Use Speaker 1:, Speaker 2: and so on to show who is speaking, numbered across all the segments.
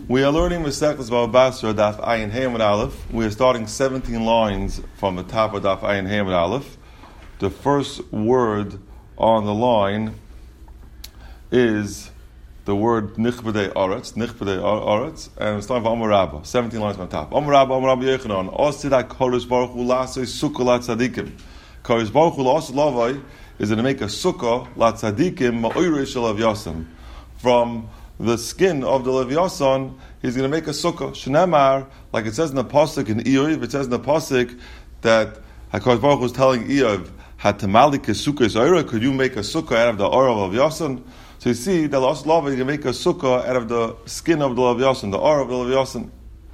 Speaker 1: We are learning Masechtas Bava Basra Daf Ayin Hey Amud Aleph. We are starting 17 lines from the top of Daf Ayin Hey Amud Aleph. The first word on the line is the word Nichbedei Aretz, and we're starting from Amar Rabba. 17 lines from the top. Amar Rabba Yechanan. Osidai Kodesh Baruch Hu Lasei Sukkah La Tzadikim. Kodesh Baruch Hu Lasei Lavai is going to make a sukkah La Tzadikim Ma'oirei Shel Avyasan. From the skin of the Leviathan, he's going to make a sukkah. Shnemar, like it says in the pasuk in Eov, it says in the pasuk that HaKadosh Baruch Hu was telling Eov, "Hatamalik sukkah is could you make a sukkah out of the aura of Leviathan?" So you see, the last lava, you can make a sukkah out of the skin of the Leviathan, the aura of the Leviathan.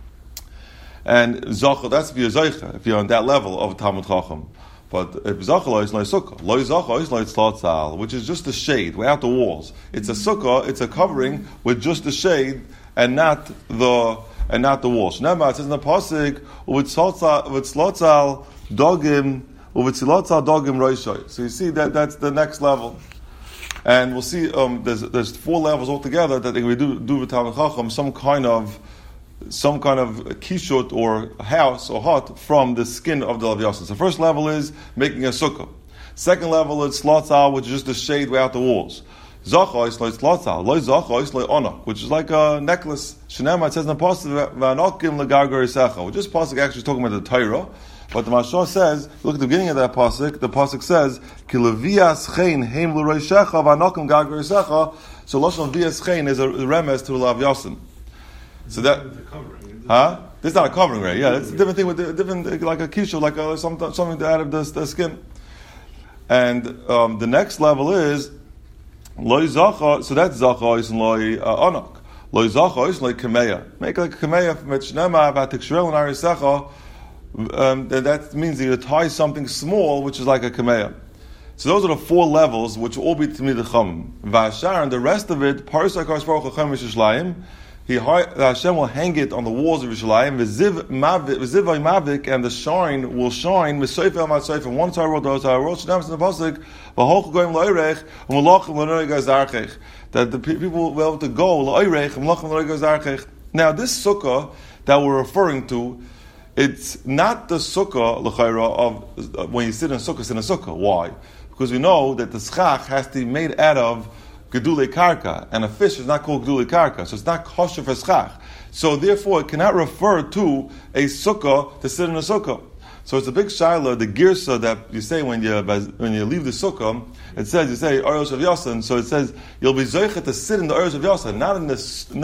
Speaker 1: And Zachah, that's if you're on that level of Talmud Chacham. But if Zachah is like sukkah, Lo Zachah is like Tlatzal, which is just the shade, without the walls. It's a sukkah, it's a covering with just the shade and not the walls. Now it says in the pasuk with Tlatzal dogim roishai. So you see that's the next level. And we'll see there's 4 levels altogether that we do with Talmud Chacham, some kind of kishut or house or hut from the skin of the Leviathan. So first level is making a sukkah. Second level is slotzal, which is just the shade without the walls. Zacha is like slotzal. Lo zacha is like onak, which is like a necklace. Shenema, it says in the pasuk, v'anokim legargar yisecha, which is pasuk actually talking about the Torah. But the Mashal says, look at the beginning of that pasuk. The pasuk says, "Ki levias chen heim l'roishecha v'anokim gargar yisecha." So lashon vias chen is a remes to Leviathan. So that, This is not a covering, right? Yeah, it's a different thing with different, like a kishu, like something to add of the skin. And the next level is loy zacha. So that's zacha is loy anak. Loy zacha is loy kameya. Make like a kameya from Shnema v'atikshurel and arisecha. That means that you tie something small, which is like a kameya. So those are the 4 levels, which will all be Tamid Chacham. V'ashar, and the rest of it, Parsa Kadosh Baruch Hu Chacham Hashem will hang it on the walls of Yerushalayim. V'zivay mavik, and the shine will shine. V'soif el matsoif, from one side world to the other side world. Shnam in the pasuk, v'hoch goyim lo'irech, v'malachim lo'noi gazarchech. That the people will be able to go lo'irech, v'malachim lo'noi gazarchech. Now this sukkah that we're referring to, it's not the sukkah l'chayra of when you sit in a sukkah. Why? Because we know that the schach has to be made out of gedulei karka, and a fish is not called gedulei karka, so it's not kosher for schach. So therefore, it cannot refer to a sukkah to sit in a sukkah. So it's a big shaila, the girsa that you say when you leave the sukkah. It says you say Oros of Yasan. So it says you'll be zoichet to sit in the Oros of Yasan, not in the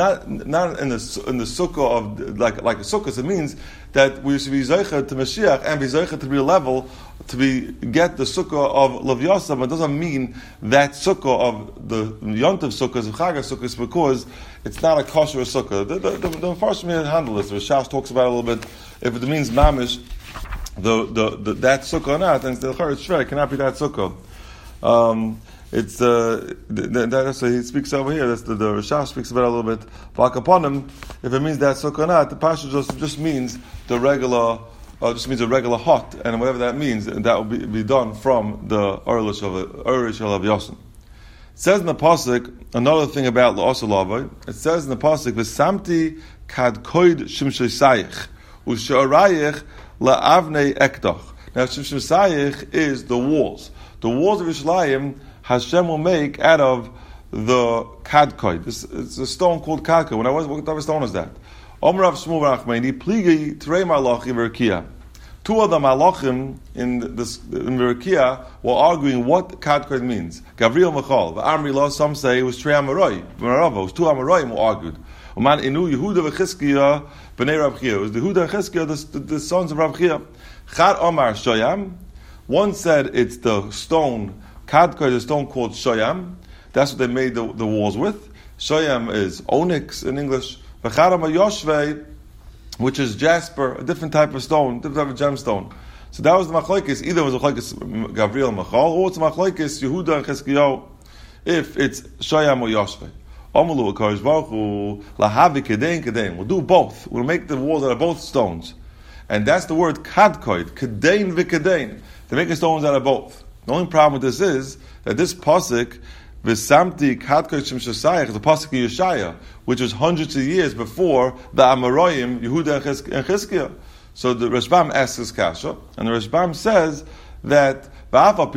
Speaker 1: sukkah of like a sukkah. So it means that we should be zoichet to Mashiach and be zoichet to be a level to get the sukkah of Leviathan, but it doesn't mean that sukkah of the Yontav sukkahs, of Chagas sukkahs, because it's not a kosher sukkah. The first man handle this. The Shas talks about it a little bit. If it means mamish, that sukkah or not, then it's shver, it cannot be that sukkah. That's what he speaks over here. That's the Shas speaks about it a little bit. Back upon him, if it means that sukkah or not, the pasuk just means the regular. Just means a regular hut, and whatever that means, that will be done from the Orish of Yasin. It says in the pasuk another thing about La'asalavai. It says in the pasuk, "V'samti kad koid shimshosayich u'sharayich la'avnei ekdach." Now shimshosayich is the walls. The walls of Yerushalayim Hashem will make out of the kadkoid. It's a stone called kadkoid. What type of stone is that? Omer Rav Shmuel Rachmani pligi trei malachim v'rekia. 2 of the malachim in Rekia were arguing what kadkoid means. Gabriel Michal, the Amri Law, some say it was trei amaroi. It was 2 amaroi who argued. Uman inu Yehuda v'Chizkiya b'nei Rav Chia. It was the Yehuda and Chizkiya, the sons of Rav Chia. Chad Omar Shoyam. One said it's the stone kadkoid, the stone called Shoyam. That's what they made the walls with. Shoyam is onyx in English. V'charama Yoshvei, which is jasper, a different type of stone, different type of gemstone. So that was the machlokes. Either it was machlokes Gabriel Machal, or it's machlokes Yehuda and Chizkiyahu, if it's Shoyam or Yoshvei. Amalu HaKadosh Baruch Hu lahavi kedein kedein. We'll do both. We'll make the walls out of both stones, and that's the word kadkoid, kedein v'kedein. They're making stones out of both. The only problem with this is that this pasuk V'samti Kadkei Shem Shasayach, the pasuk of Yeshaya, which was hundreds of years before the Amoraim, Yehuda and Chizkiah. So the Rashbam asks this kasha, and the Rashbam says that even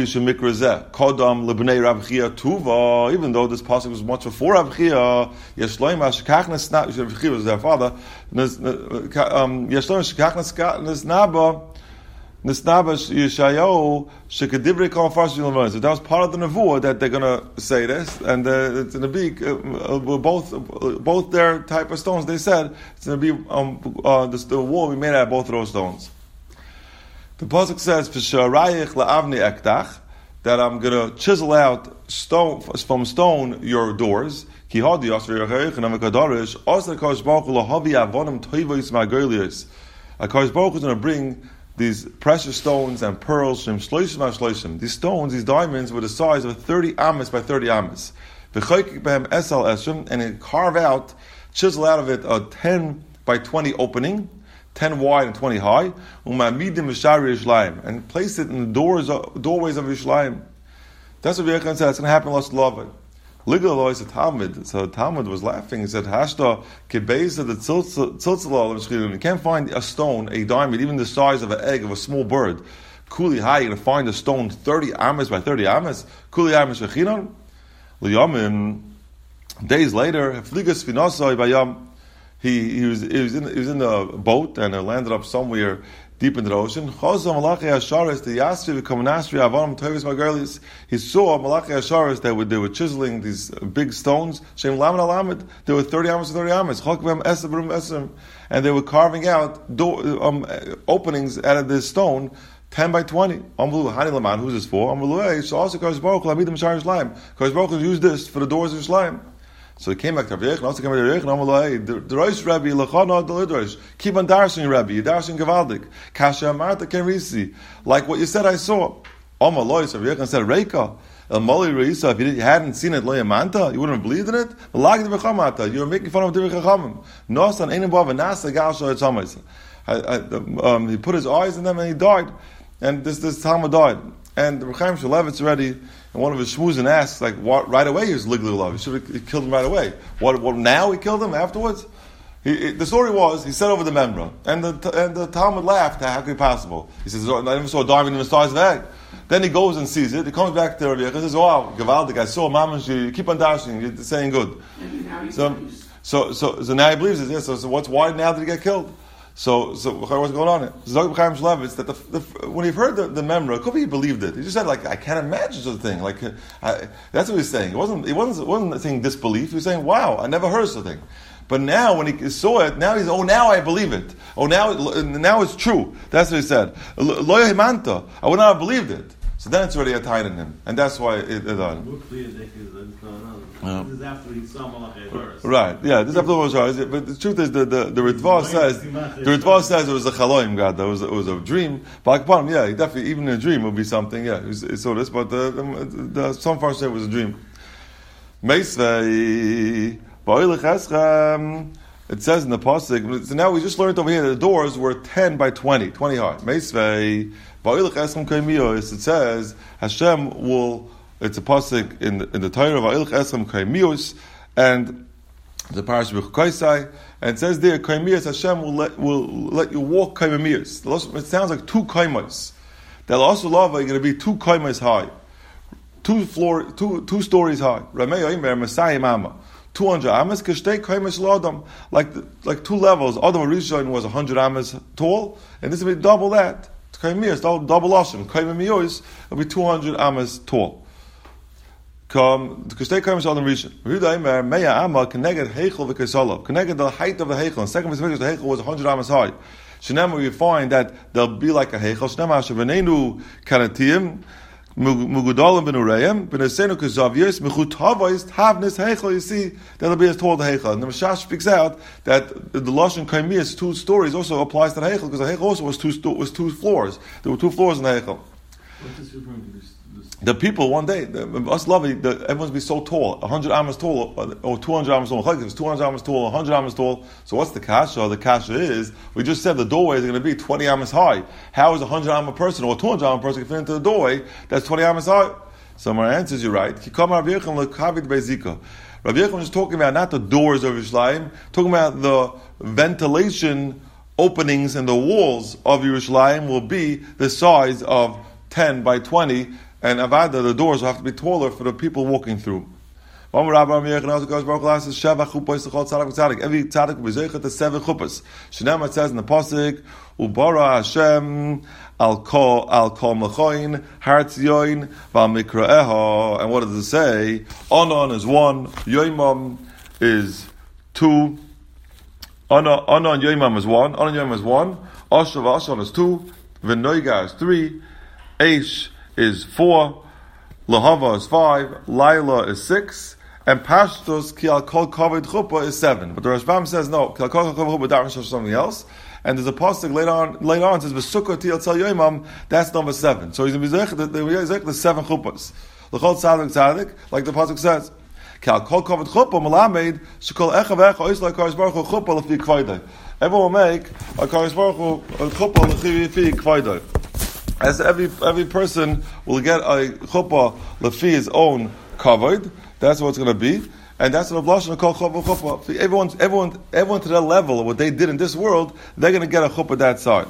Speaker 1: though this pasuk was much before Rav Chia, Yeshloim was their father. Yeshloim Nisnaba Yeshayahu Shekadivri Kol Farsh Yilmon. So that was part of the nevuah that they're going to say this, and it's going to be both their type of stones. They said it's going to be the wall we made out of both of those stones. The pasuk says V'sharayich la'avni ektach, that I'm going to chisel out from stone your doors. Ki hadi asher yachayich and amakadarish asher Kosh Baruch Hu lahavi avonim toivos ma'golios. Kosh Baruch Hu is going to bring these precious stones and pearls, these stones, these diamonds, were the size of 30 amas by 30 amas. And it carve out, chisel out of it a 10 by 20 opening, 10 wide and 20 high, and place it in the doorways of Yerushalayim. That's what Yechon said. It's going to happen. Let's love it. Ligaloi said Talmud. So Talmud was laughing. He said, "Hashta kebeza the tziltzala." You can't find a stone, a diamond, even the size of an egg of a small bird. Kuli high, you're going to find a stone 30 amas by 30 amas. Kuli amas shechinon. Liyamim. Days later, fligas finasai bayam. He was in the boat and it landed up somewhere deep in the ocean. He saw Malachi Asharis that they were chiseling these big stones. There were 30 amas to 30 amas. And they were carving out openings out of this stone, 10 by 20. Who's this for? Kosh Baruch Hu used this for the doors of Yerushalayim. So he came back to Rav Yechon, also came back to Rav Yechon, the Rosh Rabbi, Lechana, the Lidrosh, keep on darshan Rabbi, you darshan Gavaldik, Kasha Amarta Kerisi, like what you said I saw. Omar Lois, Rav Yechon said, Reika, El Moli Reisa, if you hadn't seen it, Loyamanta, you wouldn't have believed in it? Malak Divrei Chamata, you were making fun of Divrei Chachamim. Nosan Einim Bav, Nasa Gal Shoy Tzamais. He put his eyes in them and he died. And this Talmud died. And Reb Chaim Shulevitz already, in one of his shmuzin asks, like, what, right away he was Liglu Love. He should have killed him right away. What now he killed him afterwards? The story was, he said over the memra, and the Talmud laughed, how could it be possible? He says, I never saw a diamond in the size of an egg. Then he goes and sees it, he comes back to Rav Yechon and says, wow, Gavaldik, I saw Mamash, you keep on dashing, you're saying good. So now he believes it, yeah, so why now did he get killed? So what's going on here? Zog B'chaim Shulevitz, that when he heard the memra, it could be he believed it. He just said, like, I can't imagine such a thing. Like, that's what he was saying. He wasn't saying disbelief. He was saying, wow, I never heard such a thing. But now, when he saw it, now he's, now I believe it. Now it's true. That's what he said. Lo himanta, I would not have believed it. So then it's already a tie in him, and that's why it done.
Speaker 2: This is after he saw Malachi Asharis.
Speaker 1: Right, yeah, this is after Malachi. But the truth is, the Ritva says it was a chaloim, God, it was a dream. But yeah, definitely, even in a dream, it would be something. Yeah, he saw this, but some farmers say it was a dream. Meisvei ba'ilech eschem. It says in the pasuk. So now we just learned over here that the doors were 10 by 20 high. Meisvei. It says Hashem will. It's a pasuk in the Torah of Ha'ilch Esram Kaimios, and the parish of Kaisai, and it says there Kaimios Hashem will let you walk Kaimios. It sounds like 2 kaimos. That also lava are going to be 2 kaimos high, 2 stories high. Ramei Oimer Masai Mama. 200 amas, kashtei kaimos l'adam, like 2 levels. Adam Rishon was 100 amas tall, and this will be double that. Kaimiyos, double Lashon. Kaimiyos will be 200 amas tall. Kashtei kaimos Adam Rishon. Rehuda Imer Meya Amma Keneged Heichel v'Kaisalav. Keneged the height of the Heichel. And second verse, the Heichel was 100 amas high. Shenema we find that they'll be like a Heichel. Shenema Hashavanenu Kanatiyim. Mugudalim ben Ureim, ben Esenu Kazavius, Mechutavais, Tavnis Heichel, you see, that'll be as tall the Heichel. And the Mashash speaks out that the Lashon Kaimiyas, 2 stories, also applies to the Heichel, because the Heichel also was 2 floors. There were 2 floors in the Heichel.
Speaker 2: What is referring to this?
Speaker 1: The people one day, us lovely, everyone's be so tall, 100 amas tall, or 200 amas tall. It's 200 amas tall, 100 amas tall. So what's the kasha? The kasha is, we just said the doorway is going to be 20 amas high. How is a 100 amas person or a 200 amas person can fit into the doorway that's 20 amas high? So my answer is, you're right. Rabbi Yechon is talking about not the doors of Yerushalayim, talking about the ventilation openings and the walls of Yerushalayim will be the size of 10 by 20, and avada, the doors will have to be taller for the people walking through. Every tzaddik will be zeichet to 7 chuppahs. Shenema, it says in the pasuk, Ubara Hashem al kol mechoin hartzion val mikraeha. And what does it say? Onon is 1, Yoimam is 2. Onon Yoimam is 1. Onon Yoimam is 1. Ashon is 2. V'noiga is 3. Eish is 4. Lahava is 5. Laila is 6. And Pashtos ki al kol kavod chuppah is 7. But the Rashbam says no. Ki al kol kavod chuppah davening is something else. And there's a pasuk later on says v'sukkah ti al tzal yoimam. That's number 7. So he's going to be zeich the 7 chuppahs. L'chol tzaddik, like the pasuk says. Ki al kol kavod chuppah malamed shekol echa v'echa oisla kadosh baruch hu chuppah l'fi kvaydai. Everyone will make a kadosh baruch hu chuppah l'fi kvaydai. As every person will get a chuppah l'fi his own kavod. That's what it's going to be, and that's what Lashon called chuppah. Everyone to that level of what they did in this world, they're going to get a chuppah that size.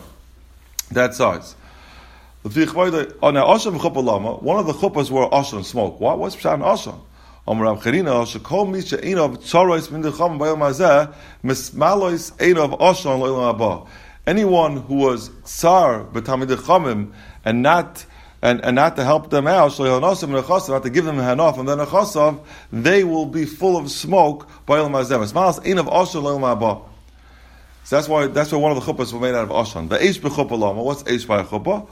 Speaker 1: One of the chuppahs were ashon, smoke. What's pshat ashon? Amar Rav Cherina, shekol mi she'einav tzaros min decham b'yom hazeh mismalois einav ashon lo'olam haba. Anyone who was tsar b'tamid dechamim and not to help them out, not to give them a hanaf and then a chasav, they will be full of smoke by Olam Hazeh. So that's why one of the chuppahs were made out of Ashan. The Eish b'chuppah lama. What's Eish by a chuppah?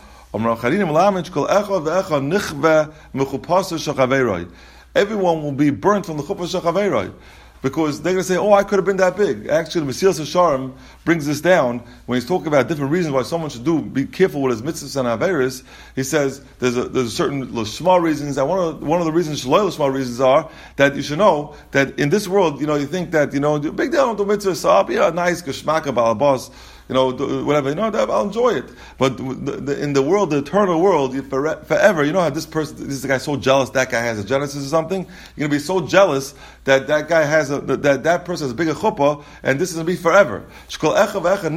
Speaker 1: Everyone will be burnt from the chuppah shachaveiroi. Because they're going to say, I could have been that big. Actually, the Mesilas Yesharim brings this down when he's talking about different reasons why someone should be careful with his mitzvahs and averis. He says there's a certain small reasons. And one of the reasons, small reasons are that you should know that in this world, you think that big deal, do mitzvahs, nice geshmaka balabas. Whatever, I'll enjoy it. But in the world, the eternal world, forever, how this guy's so jealous that guy has a Genesis or something? You're going to be so jealous that guy has that person has a bigger chuppah, and this is going to be forever. It says in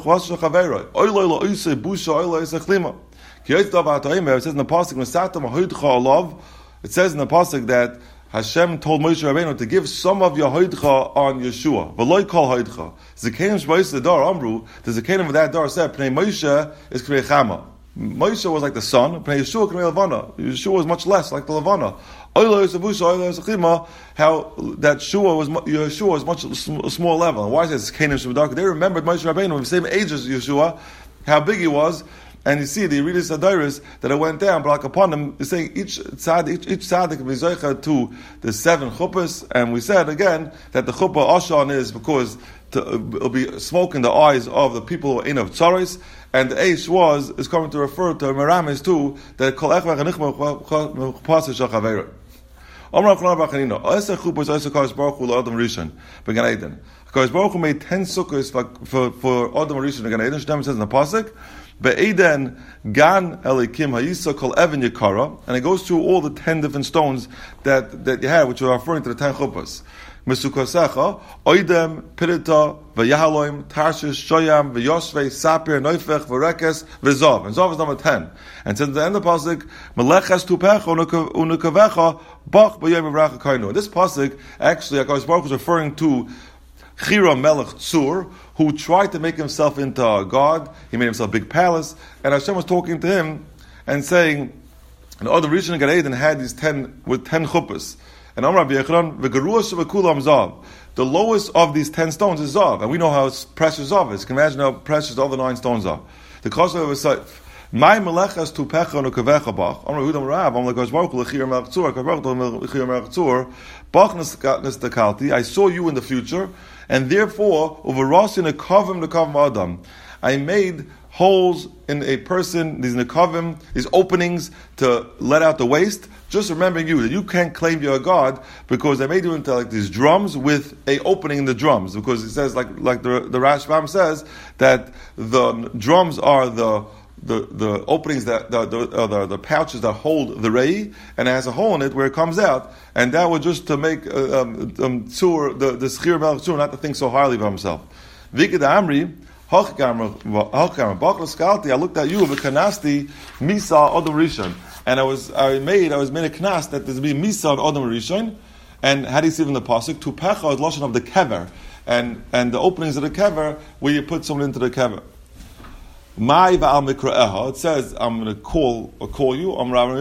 Speaker 1: the pasuk that Hashem told Moshe Rabbeinu to give some of your hoidcha on Yeshua. V'loi kol hoidcha. Zekanim sh'ba'is the dar amru. The zekanim of that dar said, Pnei Moshe is Knei Chama. Moshe was like the sun. Pnei Yeshua Knei Levana. Yeshua was much less like the Levana. Oilo Yisavusha, Oilo Yisachima. How that Yeshua was much small level. And why is it zekanim sh'ba'darka? They remembered Moshe Rabbeinu the same age as Yeshua, how big he was. And you see, the Yeridus Adairis that it went down, but like upon them, is saying each tzaddik can be zoicha to the 7 chuppahs. And we said again that the chuppah Ashan is because it'll be smoke in the eyes of the people who are in of tzaris, and the Eish is coming to refer to Meramis too, that kol echvach anichma pasah shachaveira. Omar Chana Bachanino, Oisa chuppahs Oisa Kadosh Baruch Hu LaAdam Rishon B'Gan Eden. Kadosh Baruch Hu made 10 sukkahs for Adam Rishon B'Gan Eden. Shem says in the pasuk. Be'eden gan elikim hayisa kol even yakara, and it goes through all the 10 different stones that you have, which are referring to the 10 chuppahs. Mesukasecha, oidem, pirita, v'yahaloim, tarshish, shoyam, v'yosvei, sapir, noifech, v'rekes, v'zav. And zav is number 10. And since the end of the pasuk, meleches tupecha unukavecha, bach b'yom v'racha kainu. This pasuk, actually, HaKadosh Baruch was referring to Chira Melech Tzur, who tried to make himself into a god. He made himself a big palace, and Hashem was talking to him and saying, and all the Rishon and Gan Eden had these 10 chuppahs. And Amar Rabbi Yechon, v'geruah shevekulam zav. The lowest of these 10 stones is zav, and we know how precious zav is. You can imagine how precious all the 9 stones are. The cost of it was safe. My melechas tu pecha no kavecha bach. Amar Hudam Rav. Amar Kadosh Baruch Hu l'chir melech tzur. Kadosh Baruch Hu l'chir melech tzur. Bach nestakalti. I saw you in the future, and therefore uverosin nekavim adam. I made holes in a person, these nekavim, these openings to let out the waste. Just remembering you, that you can't claim you're a god because I made you into like these drums with a opening in the drums. Because it says, like the Rashbam says, that the drums are the the openings that the pouches that hold the rei, and it has a hole in it where it comes out, and that was just to make tzur the schir melech tzur not to think so highly of himself. Vikid Amri. I looked at you, v'kanasti misa odom rishon, and I was made a knas that there's be misa on odom rishon, and how do you see it in the pasuk? To pecha is lashon of the kever, and the openings of the kever where you put someone into the kever. My va'al mikra'eha, it says I'm going to call you.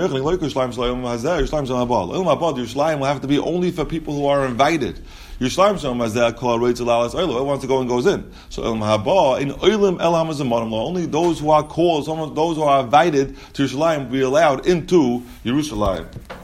Speaker 1: Yerushalayim will have to be only for people who are invited. Yerushalayim wants to go and goes in. So only those who are called, those who are invited to Yerushalayim will be allowed into Yerushalayim.